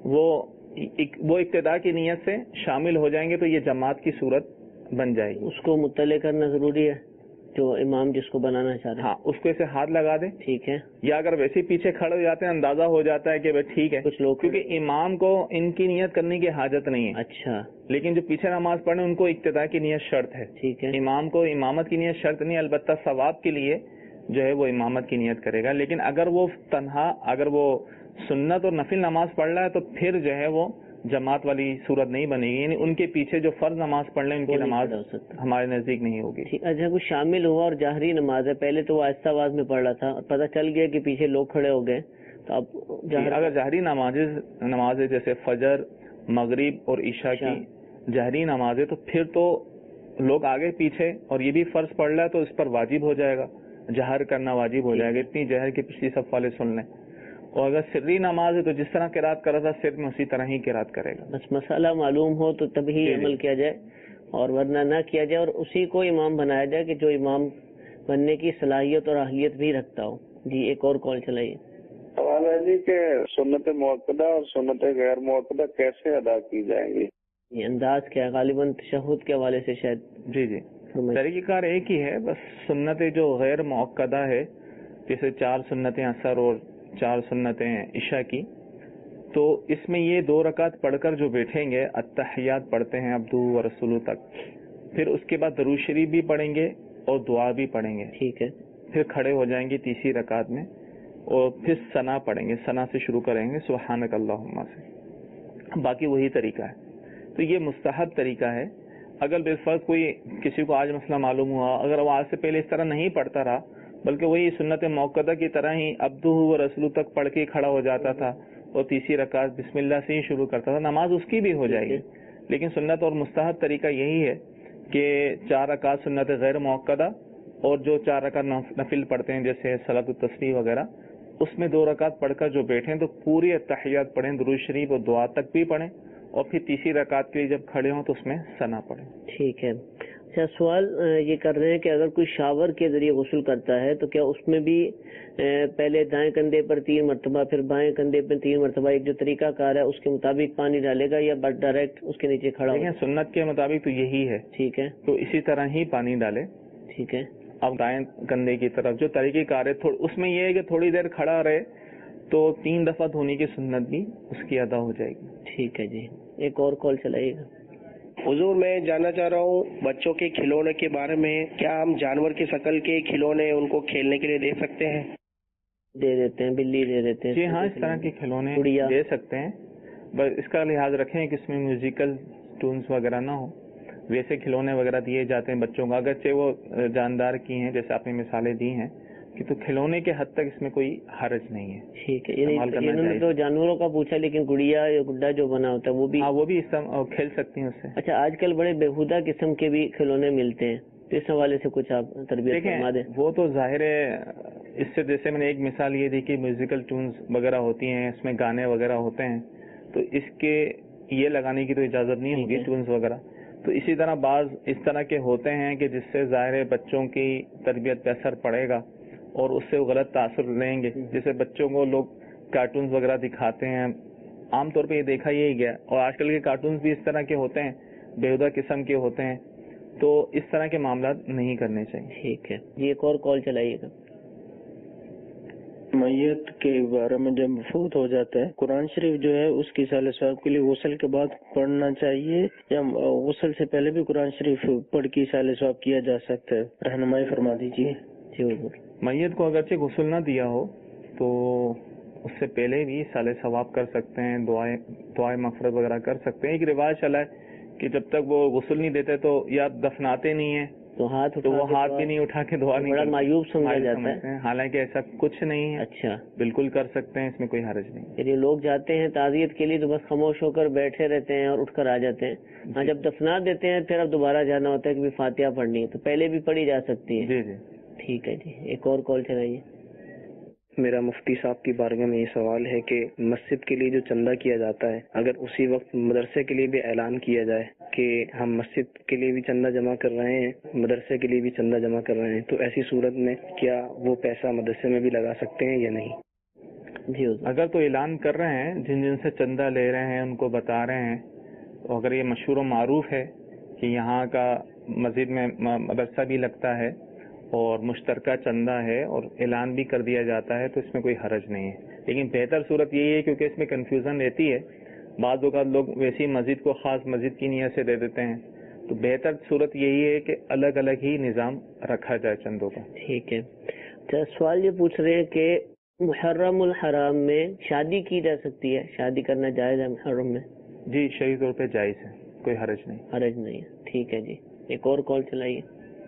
وہ ابتدا کی نیت سے شامل ہو جائیں گے تو یہ جماعت کی صورت بن جائے گی. اس کو مطلع کرنا ضروری ہے جو امام جس کو بنانا چاہ رہے ہیں. ہاں, اس کو اسے ہاتھ لگا دیں. ٹھیک ہے. یا اگر ویسے پیچھے کھڑے ہو جاتے ہیں اندازہ ہو جاتا ہے کہ بھائی ٹھیک ہے, کچھ لوگ کیونکہ امام کو ان کی نیت کرنے کی حاجت نہیں ہے. اچھا. لیکن جو پیچھے نماز پڑھنے ان کو اقتدا کی نیت شرط ہے. ٹھیک ہے. امام کو امامت کی نیت شرط نہیں, البتہ ثواب کے لیے جو ہے وہ امامت کی نیت کرے گا. لیکن اگر وہ تنہا, اگر وہ سنت اور نفل نماز پڑھ رہا ہے تو پھر جو ہے وہ جماعت والی صورت نہیں بنے گی, یعنی ان کے پیچھے جو فرض نماز پڑھ لیں ان کی نماز ہمارے نزدیک نہیں ہوگی. اچھا, کچھ شامل ہوا اور جہری نماز ہے, پہلے تو وہ آہستہ آواز میں پڑھ رہا تھا اور پتہ چل گیا کہ پیچھے لوگ کھڑے ہو گئے, تو اب اگر جہری نماز جیسے فجر, مغرب اور عشاء کی جہری نماز ہے تو پھر تو لوگ آگے پیچھے اور یہ بھی فرض پڑھ رہا ہے تو اس پر واجب ہو جائے گا, جہر کرنا واجب ہو جائے گا. اتنی جہر کی پچھلی صف والے سن لیں. اور اگر سری نماز ہے تو جس طرح قرات کر رہا تھا سر میں اسی طرح ہی قرات کرے گا. بس مسئلہ معلوم ہو تو تبھی عمل کیا جائے, اور ورنہ نہ کیا جائے, اور اسی کو امام بنایا جائے کہ جو امام بننے کی صلاحیت اور اہلیت بھی رکھتا ہو. جی ایک اور کال چلائیے. سوال ہے جی کہ سنت موقدہ اور سنت غیر موقدہ کیسے ادا کی جائیں گی؟ یہ انداز کیا ہے؟ غالباً تشہد کے حوالے سے شاید. جی طریقہ کار ایک ہی ہے, بس سنت جو غیر موقدہ ہے جیسے 4 سنتیں عصر اور 4 سنتیں عشاء کی, تو اس میں یہ 2 رکعت پڑھ کر جو بیٹھیں گے التحیات پڑھتے ہیں عبدہ و رسولہ تک, پھر اس کے بعد درود شریف بھی پڑھیں گے اور دعا بھی پڑھیں گے. ٹھیک ہے. پھر کھڑے ہو جائیں گے تیسری رکعت میں اور پھر ثنا پڑھیں گے, ثنا سے شروع کریں گے سبحانک اللہم سے. باقی وہی طریقہ ہے. تو یہ مستحب طریقہ ہے. اگر بالفرض کوئی کسی کو آج مسئلہ معلوم ہوا, اگر وہ آج سے پہلے اس طرح نہیں پڑھتا رہا بلکہ وہی سنت موقدہ کی طرح ہی عبدہ و رسولہ تک پڑھ کے کھڑا ہو جاتا تھا اور تیسری رکعت بسم اللہ سے ہی شروع کرتا تھا, نماز اس کی بھی ہو جائے گی. لیکن سنت اور مستحب طریقہ یہی ہے کہ 4 رکعت سنت غیر موقدہ اور جو 4 رکعت نفل پڑھتے ہیں جیسے صلاۃ التسبیح وغیرہ, اس میں 2 رکعت پڑھ کر جو بیٹھیں تو پوری التحیات پڑھیں, درود شریف اور دعا تک بھی پڑھیں, اور پھر تیسری رکعت کے لیے جب کھڑے ہوں تو اس میں ثنا پڑھیں. ٹھیک ہے. اچھا, سوال یہ کر رہے ہیں کہ اگر کوئی شاور کے ذریعے غسل کرتا ہے تو کیا اس میں بھی پہلے دائیں کندھے پر 3 مرتبہ پھر بائیں کندھے پر 3 مرتبہ, ایک جو طریقہ کار ہے اس کے مطابق پانی ڈالے گا یا بس ڈائریکٹ اس کے نیچے کھڑا ہوگا؟ سنت کے مطابق تو یہی ہے. ٹھیک ہے. تو اسی طرح ہی پانی ڈالے. ٹھیک ہے. اب دائیں کندھے کی طرف جو طریقہ کار ہے اس میں یہ ہے کہ تھوڑی دیر کھڑا رہے تو 3 دفعہ دھونے کی سنت بھی اس کی ادا ہو جائے گی. ٹھیک ہے جی. ایک اور کال چلائیے گا. حضور میں جاننا چاہ رہا ہوں بچوں کے کھلونے کے بارے میں، کیا ہم جانور کی شکل کے کھلونے ان کو کھیلنے کے لیے دے سکتے ہیں؟ دے دیتے ہیں، بلی دے دیتے ہیں. جی ہاں، اس طرح کے کھلونے دے سکتے ہیں، بس اس کا لحاظ رکھیں کہ اس میں میوزیکل ٹونز وغیرہ نہ ہو. ویسے کھلونے وغیرہ دیے جاتے ہیں بچوں کو، اگرچہ وہ جاندار کی ہیں جیسے آپ نے مثالیں دی ہیں، کہ تو کھلونے کے حد تک اس میں کوئی حرج نہیں ہے. ٹھیک ہے. انہوں نے تو جانوروں کا پوچھا، لیکن گڑیا یا گڈا جو بنا ہوتا ہے وہ بھی کھیل سکتی ہیں اس سے. اچھا، آج کل بڑے بےہودہ قسم کے بھی کھلونے ملتے ہیں، تو اس حوالے سے کچھ آپ تربیت فرما دیں. وہ تو ظاہر ہے، اس سے جیسے میں نے ایک مثال یہ دی کہ میوزیکل ٹونز وغیرہ ہوتی ہیں، اس میں گانے وغیرہ ہوتے ہیں، تو اس کے یہ لگانے کی تو اجازت نہیں ہوگی ٹونز وغیرہ. تو اسی طرح بعض اس طرح کے ہوتے ہیں کہ جس سے ظاہر ہے بچوں کی تربیت پہ اثر پڑے گا اور اس سے وہ غلط تاثر لیں گے. جیسے بچوں کو لوگ کارٹونز وغیرہ دکھاتے ہیں، عام طور پہ یہ دیکھا یہی گیا، اور آج کل کے کارٹونز بھی اس طرح کے ہوتے ہیں، بےہودہ قسم کے ہوتے ہیں، تو اس طرح کے معاملات نہیں کرنے چاہیے. ٹھیک ہے. یہ ایک اور کال چلائیے گا. میت کے بارے میں جب فوت ہو جاتا ہے، قرآن شریف جو ہے اس کی سال ثواب کے لیے غسل کے بعد پڑھنا چاہیے یا غسل سے پہلے بھی قرآن شریف پڑھ کے سال ثواب کیا جا سکتا ہے؟ رہنمائی فرما دیجیے. جی حضور. میت کو اگرچہ غسل نہ دیا ہو تو اس سے پہلے بھی سال ثواب کر سکتے ہیں، دعائیں مغفرت وغیرہ کر سکتے ہیں. ایک رواج چلا ہے کہ جب تک وہ غسل نہیں دیتے تو یا دفناتے نہیں ہیں تو وہ ہاتھ بھی نہیں اٹھا کے دعا نہیں بڑا مایوب سمجھا جاتا ہے. حالانکہ ایسا کچھ نہیں ہے. اچھا، بالکل کر سکتے ہیں، اس میں کوئی حرج نہیں. یعنی لوگ جاتے ہیں تعزیت کے لیے تو بس خاموش ہو کر بیٹھے رہتے ہیں اور اٹھ کر آ جاتے ہیں. ہاں، جب دفنا دیتے ہیں پھر اب دوبارہ جانا ہوتا ہے کہ فاتحہ پڑھنی ہے، تو پہلے بھی پڑھی جا سکتی ہے. جی جی. ٹھیک ہے جی. ایک اور کال چلائیے. میرا مفتی صاحب کی بارگاہ میں یہ سوال ہے کہ مسجد کے لیے جو چندہ کیا جاتا ہے، اگر اسی وقت مدرسے کے لیے بھی اعلان کیا جائے کہ ہم مسجد کے لیے بھی چندہ جمع کر رہے ہیں، مدرسے کے لیے بھی چندہ جمع کر رہے ہیں، تو ایسی صورت میں کیا وہ پیسہ مدرسے میں بھی لگا سکتے ہیں یا نہیں؟ جی، اگر تو اعلان کر رہے ہیں، جن سے چندہ لے رہے ہیں ان کو بتا رہے ہیں، تو اگر یہ مشہور و معروف ہے کہ یہاں کا مسجد میں مدرسہ بھی لگتا ہے اور مشترکہ چندہ ہے اور اعلان بھی کر دیا جاتا ہے، تو اس میں کوئی حرج نہیں ہے. لیکن بہتر صورت یہی ہے، کیونکہ اس میں کنفیوژن رہتی ہے، بعض اوقات لوگ ویسی مسجد کو خاص مسجد کی نیت سے دے دیتے ہیں، تو بہتر صورت یہی ہے کہ الگ الگ ہی نظام رکھا جائے چندوں کا. ٹھیک ہے. اچھا، سوال یہ پوچھ رہے ہیں کہ محرم الحرام میں شادی کی جا سکتی ہے؟ شادی کرنا جائز ہے محرم میں؟ جی، شرعی طور پہ جائز ہے، کوئی حرج نہیں. حرج نہیں ہے. ٹھیک ہے جی. ایک اور کال چلائیے.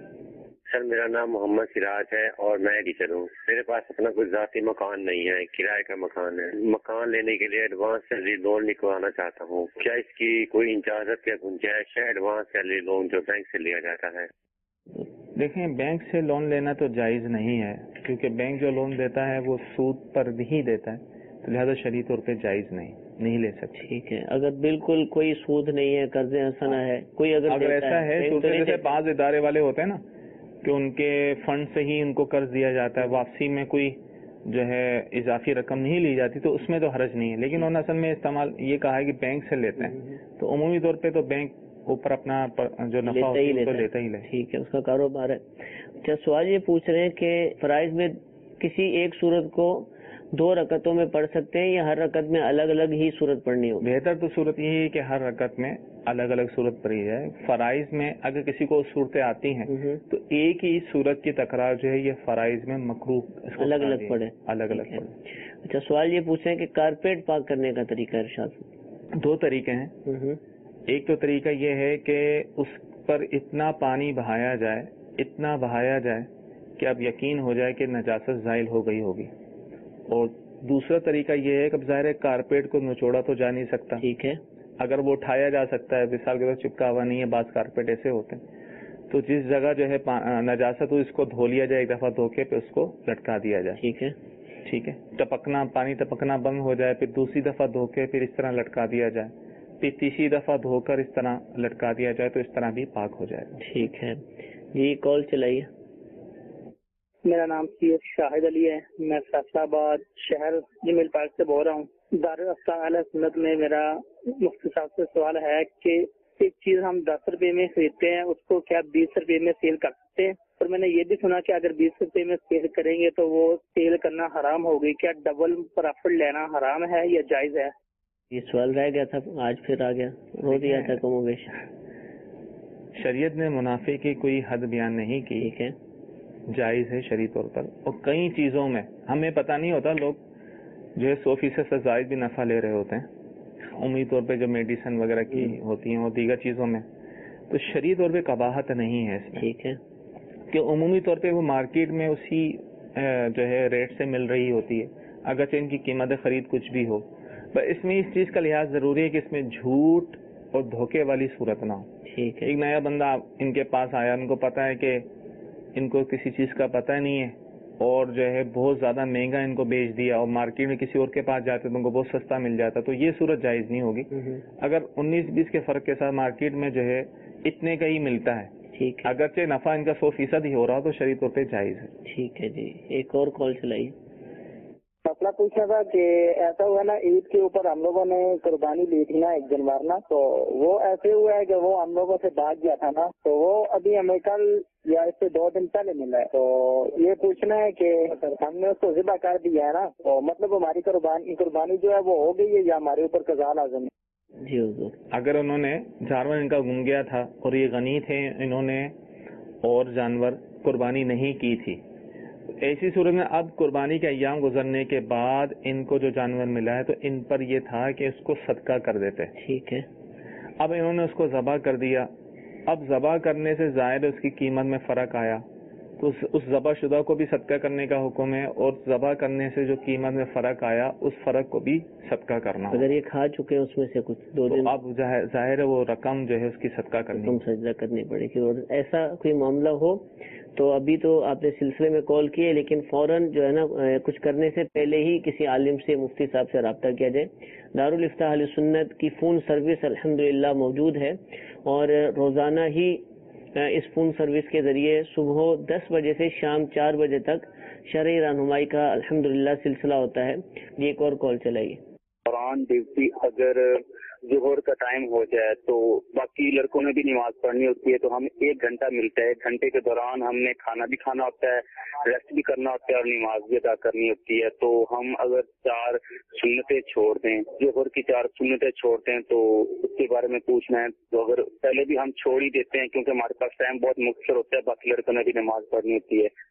سر، میرا نام محمد سراج ہے اور میں ٹیچر ہوں. میرے پاس اپنا کوئی ذاتی مکان نہیں ہے، کرائے کا مکان ہے. مکان لینے کے لیے ایڈوانس سیلری لون نکلوانا چاہتا ہوں. کیا اس کی کوئی اجازت یا گنجائش ہے؟ ایڈوانس سیلری لون جو بینک سے لیا جاتا ہے. دیکھیں، بینک سے لون لینا تو جائز نہیں ہے، کیونکہ بینک جو لون دیتا ہے وہ سود پر ہی دیتا ہے، تو لہذا شرعی طور پہ جائز نہیں لے سکتے. ٹھیک ہے. اگر بالکل کوئی سود نہیں ہے، قرض حسنہ ہے، کوئی اگر ایسا ہے، جیسے بعض ادارے والے ہوتے ہیں نا کہ ان کے فنڈ سے ہی ان کو قرض دیا جاتا ہے، واپسی میں کوئی جو ہے اضافی رقم نہیں لی جاتی، تو اس میں تو حرج نہیں ہے. لیکن انہوں نے اصل میں استعمال یہ کہا ہے کہ بینک سے لیتے ہیں، تو عمومی طور پہ تو بینک اوپر اپنا جو نفع ہوتا ہے تو لیتا ہی. ٹھیک ہے، اس کا کاروبار ہے. اچھا، سوال یہ پوچھ رہے ہیں کہ فرائض میں کسی ایک سورت کو 2 رکعتوں میں پڑھ سکتے ہیں یا ہر رکعت میں الگ الگ ہی سورت پڑھنی ہوگی؟ بہتر تو صورت یہی ہے کہ ہر رکعت میں الگ الگ صورت پڑھی جائے. فرائض میں اگر کسی کو صورتیں آتی ہیں تو ایک ہی صورت کی تکرار جو ہے یہ فرائض میں مکروہ الگ الگ پڑھے. اچھا، سوال یہ پوچھ رہے ہیں کہ کارپیٹ پاک کرنے کا طریقہ ارشاد. 2 طریقے ہیں. ایک تو طریقہ یہ ہے کہ اس پر اتنا پانی بہایا جائے کہ اب یقین ہو جائے کہ نجاست زائل ہو گئی ہوگی. اور دوسرا طریقہ یہ ہے کہ اب ظاہر ہے کارپیٹ کو نچوڑا تو جا نہیں سکتا. ٹھیک ہے. اگر وہ اٹھایا جا سکتا ہے، مثال کے طور چپکا ہوا نہیں ہے، بعض کارپیٹ ایسے ہوتے ہیں، تو جس جگہ جو ہے نجاست ہو اس کو دھو لیا جائے، ایک دفعہ دھو کے پھر اس کو لٹکا دیا جائے. ٹھیک ہے. پانی ٹپکنا بند ہو جائے، پھر دوسری دفعہ دھو کے پھر اس طرح لٹکا دیا جائے، پھر تیسری دفعہ دھو کر اس طرح لٹکا دیا جائے، تو اس طرح بھی پاک ہو جائے. ٹھیک ہے. یہ کال چلائیے. میرا نام سید شاہد علی ہے، میں فیصل آباد شہر جمیل پارک سے بول رہا ہوں. دارالافتا اہل سنت میں میرا مفتی صاحب سے سوال ہے کہ ایک چیز ہم 10 روپے میں خریدتے ہیں، اس کو کیا 20 روپے میں سیل کر سکتے ہیں؟ اور میں نے یہ بھی سنا کہ اگر 20 روپے میں سیل کریں گے تو وہ سیل کرنا حرام ہوگی. کیا ڈبل پروفٹ لینا حرام ہے یا جائز ہے؟ یہ سوال رہ گیا تھا، آج پھر آ گیا، ہو دیا تھا کم و بیش. شریعت نے منافع کی کوئی حد بیان نہیں کی. ٹھیک ہے، جائز ہے شرعی طور پر. اور کئی چیزوں میں ہمیں پتہ نہیں ہوتا، لوگ جو ہے 100% سے زائد بھی نفع لے رہے ہوتے ہیں عمومی طور پہ، جو میڈیسن وغیرہ کی ہوتی ہیں اور دیگر چیزوں میں. تو شرعی طور پہ قباحت نہیں ہے اس میں. ٹھیک ہے، کہ عمومی طور پہ وہ مارکیٹ میں اسی جو ہے ریٹ سے مل رہی ہوتی ہے، اگرچہ ان کی قیمت خرید کچھ بھی ہو. پر اس میں اس چیز کا لحاظ ضروری ہے کہ اس میں جھوٹ اور دھوکے والی صورت نہ ہو. ٹھیک ہے. ایک نیا بندہ ان کے پاس آیا، ان کو پتا ہے کہ ان کو کسی چیز کا پتہ نہیں ہے اور جو ہے بہت زیادہ مہنگا ان کو بیچ دیا، اور مارکیٹ میں کسی اور کے پاس جاتے تو ان کو بہت سستا مل جاتا، تو یہ صورت جائز نہیں ہوگی. اگر 19-20 کے فرق کے ساتھ مارکیٹ میں جو ہے اتنے کا ہی ملتا ہے، ٹھیک، اگرچہ نفع ان کا 100% ہی ہو رہا تو شرعی طور پہ جائز ہے. ٹھیک ہے جی. ایک اور کال چلائیے. مسئلہ پوچھنا تھا کہ ایسا ہوا نا، عید کے اوپر ہم لوگوں نے قربانی لی تھی نا ایک جانور نا، تو وہ ایسے ہوا ہے کہ وہ ہم لوگوں سے بھاگ گیا تھا نا، تو وہ ابھی ہمیں کل یا اس سے 2 دن پہلے ملا ہے. تو یہ پوچھنا ہے کہ ہم نے اس کو ذبح کر دیا ہے نا، تو مطلب ہماری قربانی جو ہے وہ ہو گئی ہے یا ہمارے اوپر قضا لازم ہے؟ جی حضور. اگر انہوں نے جانور ان کا گم گیا تھا اور یہ غنی تھے، انہوں نے اور جانور قربانی نہیں کی تھی، ایسی صورت میں اب قربانی کے ایام گزرنے کے بعد ان کو جو جانور ملا ہے تو ان پر یہ تھا کہ اس کو صدقہ کر دیتے. ٹھیک ہے. اب انہوں نے اس کو ذبح کر دیا. اب ذبح کرنے سے ظاہر اس کی قیمت میں فرق آیا، تو اس ذبح شدہ کو بھی صدقہ کرنے کا حکم ہے، اور ذبح کرنے سے جو قیمت میں فرق آیا اس فرق کو بھی صدقہ کرنا. اگر یہ کھا چکے ہیں اس میں سے کچھ 2 دن، اب ظاہر ہے وہ رقم جو ہے اس کی صدقہ کرنی، سجدہ کرنی پڑے گی. اور ایسا کوئی معاملہ ہو تو ابھی تو آپ نے سلسلے میں کال کی ہے، لیکن فوراً جو ہے نا کچھ کرنے سے پہلے ہی کسی عالم سے، مفتی صاحب سے رابطہ کیا جائے. دارالافتاء اہل سنت کی فون سروس الحمدللہ موجود ہے، اور روزانہ ہی اس فون سروس کے ذریعے صبح 10 بجے سے شام 4 بجے تک شرعی رہنمائی کا الحمدللہ سلسلہ ہوتا ہے. یہ ایک اور کال چلائیے. قرآن ڈیوٹی اگر ظہر کا ٹائم ہو جائے تو باقی لڑکوں نے بھی نماز پڑھنی ہوتی ہے، تو ہمیں 1 گھنٹہ ملتا ہے. 1 گھنٹے کے دوران ہم نے کھانا بھی کھانا ہوتا ہے، ریسٹ بھی کرنا ہوتا ہے اور نماز بھی ادا کرنی ہوتی ہے. تو ہم اگر 4 سنتیں چھوڑ دیں، ظہر کی 4 سنتیں چھوڑ دیں، تو اس کے بارے میں پوچھنا ہے. تو اگر پہلے بھی ہم چھوڑ ہی دیتے ہیں کیونکہ ہمارے پاس ٹائم بہت مختصر ہوتا ہے، باقی لڑکوں نے بھی نماز پڑھنی ہوتی ہے.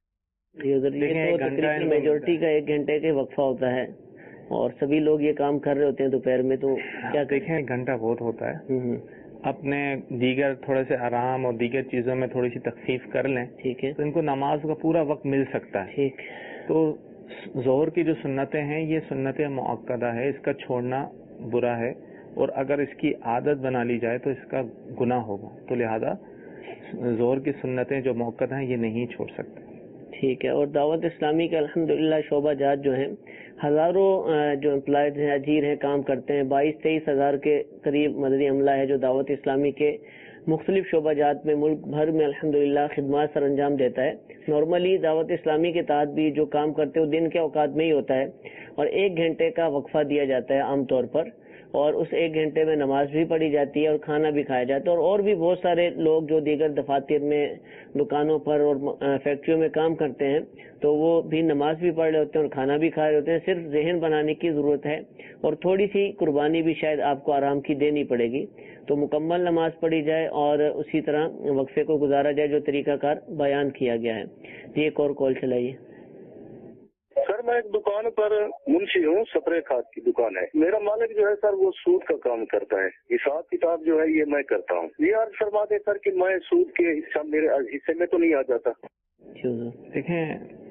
میجورٹی کا 1 گھنٹے کا وقفہ ہوتا ہے اور سبھی لوگ یہ کام کر رہے ہوتے ہیں دوپہر میں، تو کیا دیکھیں 1 گھنٹہ بہت ہوتا ہے. اپنے دیگر تھوڑے سے آرام اور دیگر چیزوں میں تھوڑی سی تخفیف کر لیں، ٹھیک ہے، تو ان کو نماز کا پورا وقت مل سکتا ہے. ٹھیک. تو ظہر کی جو سنتیں ہیں یہ سنت مؤکدہ ہے، اس کا چھوڑنا برا ہے، اور اگر اس کی عادت بنا لی جائے تو اس کا گناہ ہوگا. تو لہذا ظہر کی سنتیں جو مؤکدہ ہیں یہ نہیں چھوڑ سکتے. ٹھیک ہے. اور دعوت اسلامی کے الحمدللہ شعبہ جات جو ہیں، ہزاروں جو امپلائز ہیں، اجیر ہیں، کام کرتے ہیں. 22-23 ہزار کے قریب مدنی عملہ ہے جو دعوت اسلامی کے مختلف شعبہ جات میں ملک بھر میں الحمدللہ خدمات سر انجام دیتا ہے. نارملی دعوت اسلامی کے تحت بھی جو کام کرتے ہیں وہ دن کے اوقات میں ہی ہوتا ہے، اور 1 گھنٹے کا وقفہ دیا جاتا ہے عام طور پر، اور اس 1 گھنٹے میں نماز بھی پڑھی جاتی ہے اور کھانا بھی کھایا جاتا ہے. اور بھی بہت سارے لوگ جو دیگر دفاتر میں، دکانوں پر اور فیکٹریوں میں کام کرتے ہیں تو وہ بھی نماز بھی پڑھ رہے ہوتے ہیں اور کھانا بھی کھا رہے ہوتے ہیں. صرف ذہن بنانے کی ضرورت ہے، اور تھوڑی سی قربانی بھی شاید آپ کو آرام کی دینی پڑے گی. تو مکمل نماز پڑھی جائے اور اسی طرح وقفے کو گزارا جائے جو طریقہ کار بیان کیا گیا ہے. یہ ایک اور کال چلائیے. سر میں ایک دکان پر منشی ہوں، سپرے کھاد کی دکان ہے. میرا مالک جو ہے سر وہ سود کا کام کرتا ہے، حساب کتاب جو ہے یہ میں کرتا ہوں. یہ عرض فرما دے سر کہ میں سود کے حصہ میرے حصے میں تو نہیں آ جاتا. دیکھیں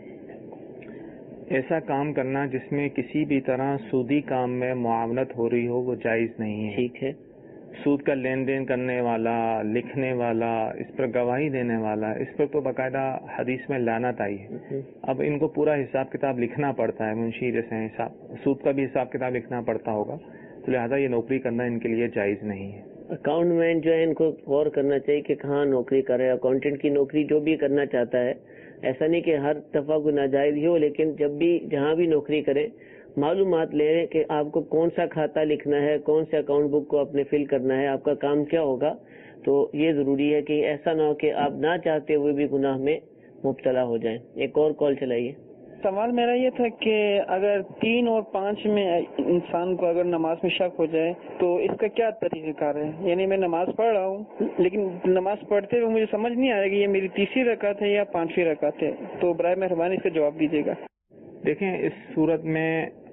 ایسا کام کرنا جس میں کسی بھی طرح سودی کام میں معاونت ہو رہی ہو وہ جائز نہیں ہے. ٹھیک ہے. سود کا لین دین کرنے والا، لکھنے والا، اس پر گواہی دینے والا، اس پر تو باقاعدہ حدیث میں لعنت آئی ہے. اب ان کو پورا حساب کتاب لکھنا پڑتا ہے، منشی جیسے سود کا بھی حساب کتاب لکھنا پڑتا ہوگا، تو لہذا یہ نوکری کرنا ان کے لیے جائز نہیں ہے. اکاؤنٹ مین جو ہے ان کو غور کرنا چاہیے کہ کہاں نوکری کرے. اکاؤنٹنٹ کی نوکری جو بھی کرنا چاہتا ہے، ایسا نہیں کہ ہر دفعہ کوئی ناجائز ہی ہو، لیکن جب بھی جہاں بھی نوکری کرے معلومات لے رہے کہ آپ کو کون سا کھاتا لکھنا ہے، کون سے اکاؤنٹ بک کو آپ نے فل کرنا ہے، آپ کا کام کیا ہوگا. تو یہ ضروری ہے کہ ایسا نہ ہو کہ آپ نہ چاہتے ہوئے بھی گناہ میں مبتلا ہو جائیں. ایک اور کال چلائیے. سوال میرا یہ تھا کہ اگر 3 اور 5 میں انسان کو اگر نماز میں شک ہو جائے تو اس کا کیا طریقہ کار ہے؟ یعنی میں نماز پڑھ رہا ہوں لیکن نماز پڑھتے ہوئے مجھے سمجھ نہیں آ رہا کہ یہ میری تیسری رکعت ہے یا 5ویں رکعت ہے، تو برائے مہربانی اس کا جواب دیجیے گا. دیکھیں اس صورت میں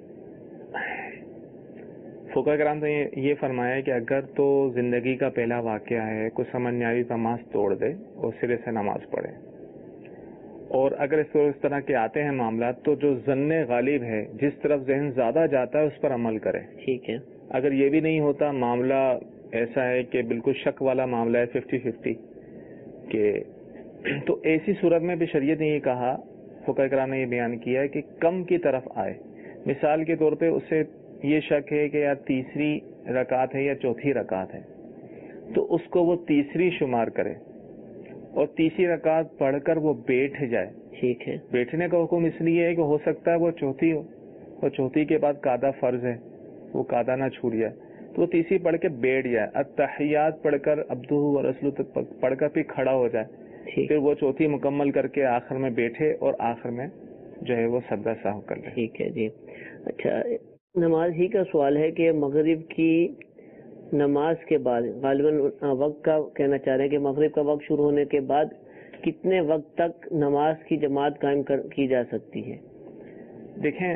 فقہ کرام نے یہ فرمایا کہ اگر تو زندگی کا پہلا واقعہ ہے، کوئی سمجھ نہیں آئی نماز توڑ دے اور سرے سے نماز پڑھے، اور اگر اس طرح کے آتے ہیں معاملات تو جو ظن غالب ہے، جس طرف ذہن زیادہ جاتا ہے اس پر عمل کرے. ٹھیک ہے. اگر یہ بھی نہیں ہوتا، معاملہ ایسا ہے کہ بالکل شک والا معاملہ ہے 50-50 کہ تو ایسی صورت میں بھی شریعت نے یہ کہا، فقہ کرام نے یہ بیان کیا ہے کہ کم کی طرف آئے. مثال کے طور پہ اسے یہ شک ہے کہ یا تیسری رکعت ہے یا چوتھی رکعت ہے، تو اس کو وہ تیسری شمار کرے اور تیسری رکعت پڑھ کر وہ بیٹھ جائے. ٹھیک ہے. بیٹھنے کا حکم اس لیے ہے کہ ہو سکتا ہے وہ چوتھی ہو اور چوتھی کے بعد قاعدہ فرض ہے، وہ قاعدہ نہ چھوٹ جائے، تو وہ تیسری پڑھ کے بیٹھ جائے. التحیات پڑھ کر عبدہ و رسولہ تک پڑھ کر پھر کھڑا ہو جائے، پھر وہ چوتھی مکمل کر کے آخر میں بیٹھے اور آخر میں جو ہے وہ سجدہ سہو کر لے. ٹھیک ہے جی. اچھا، نماز ہی کا سوال ہے کہ مغرب کی نماز کے بعد غالباً وقت کا کہنا چاہ رہے ہیں کہ مغرب کا وقت شروع ہونے کے بعد کتنے وقت تک نماز کی جماعت قائم کی جا سکتی ہے؟ دیکھیں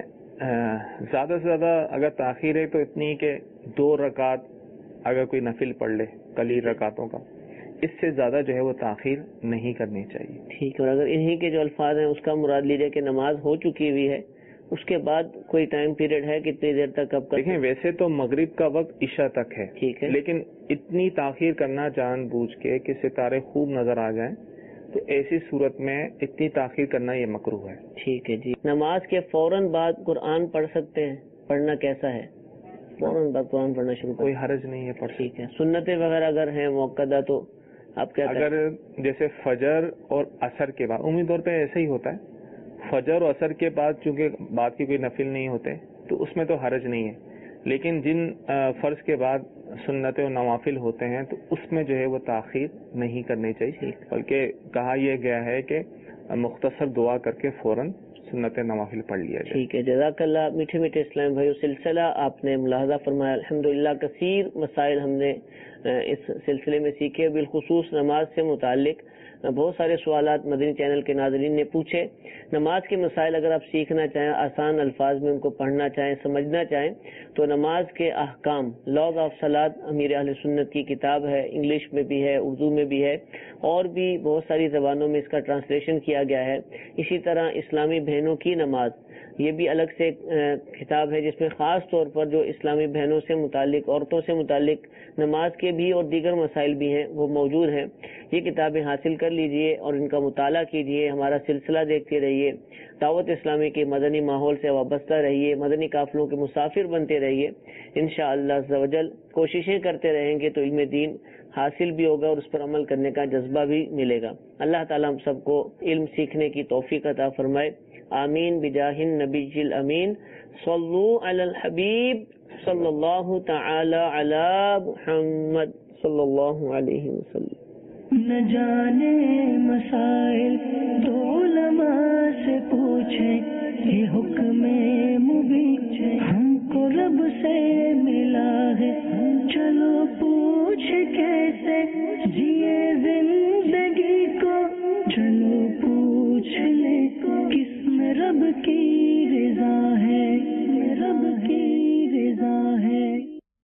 زیادہ سے زیادہ اگر تاخیر ہے تو اتنی کہ 2 رکعت اگر کوئی نفل پڑھ لے قلیل رکعتوں کا، اس سے زیادہ جو ہے وہ تاخیر نہیں کرنی چاہیے. ٹھیک ہے. اور اگر انہی کے جو الفاظ ہیں اس کا مراد لیجیے کہ نماز ہو چکی ہوئی ہے، اس کے بعد کوئی ٹائم پیریڈ ہے کتنی دیر تک؟ اب دیکھیں ویسے تو مغرب کا وقت عشاء تک ہے، ٹھیک ہے، لیکن اتنی تاخیر کرنا جان بوجھ کے کہ ستارے خوب نظر آ جائیں تو ایسی صورت میں اتنی تاخیر کرنا یہ مکروہ ہے. ٹھیک ہے جی. نماز کے فوراً بعد قرآن پڑھ سکتے ہیں؟ پڑھنا کیسا ہے؟ فوراً بعد قرآن پڑھنا شروع کوئی حرج نہیں ہے پڑھ. ٹھیک ہے. سنتیں وغیرہ اگر ہیں موقدہ تو آپ کیا اگر جیسے فجر اور عصر کے بعد، عمومی طور پہ ایسا ہی ہوتا ہے، فجر اور عصر کے بعد چونکہ بعد کی کوئی نفل نہیں ہوتے تو اس میں تو حرج نہیں ہے، لیکن جن فرض کے بعد سنت و نوافل ہوتے ہیں تو اس میں جو ہے وہ تاخیر نہیں کرنی چاہیے، بلکہ کہا یہ گیا ہے کہ مختصر دعا کر کے فوراً سنت نوافل پڑھ لیا جائے. ٹھیک ہے. جزاک اللہ. میٹھے میٹھے اسلام بھائیو، سلسلہ آپ نے ملاحظہ فرمایا. الحمدللہ کثیر مسائل ہم نے اس سلسلے میں سیکھے، بالخصوص نماز سے متعلق بہت سارے سوالات مدنی چینل کے ناظرین نے پوچھے. نماز کے مسائل اگر آپ سیکھنا چاہیں، آسان الفاظ میں ان کو پڑھنا چاہیں، سمجھنا چاہیں تو نماز کے احکام لاز آف صلاۃ امیر اہل سنت کی کتاب ہے، انگلش میں بھی ہے، اردو میں بھی ہے، اور بھی بہت ساری زبانوں میں اس کا ٹرانسلیشن کیا گیا ہے. اسی طرح اسلامی بہنوں کی نماز، یہ بھی الگ سے کتاب ہے جس میں خاص طور پر جو اسلامی بہنوں سے متعلق، عورتوں سے متعلق نماز کے بھی اور دیگر مسائل بھی ہیں وہ موجود ہیں. یہ کتابیں حاصل کر لیجئے اور ان کا مطالعہ کیجئے. ہمارا سلسلہ دیکھتے رہیے، دعوت اسلامی کے مدنی ماحول سے وابستہ رہیے، مدنی قافلوں کے مسافر بنتے رہیے. انشاءاللہ عز و جل کوششیں کرتے رہیں گے تو علم دین حاصل بھی ہوگا اور اس پر عمل کرنے کا جذبہ بھی ملے گا. اللہ تعالیٰ ہم سب کو علم سیکھنے کی توفیق عطا فرمائے. آمین بجاہ النبی الامین. صلو علی الحبیب صلی اللہ تعالی علی محمد صلی اللہ علیہ وسلم. نہ جانے مسائل تو علماء سے پوچھیں، یہ حکم مبین ہم کو رب سے ملا ہے، چلو پوچھ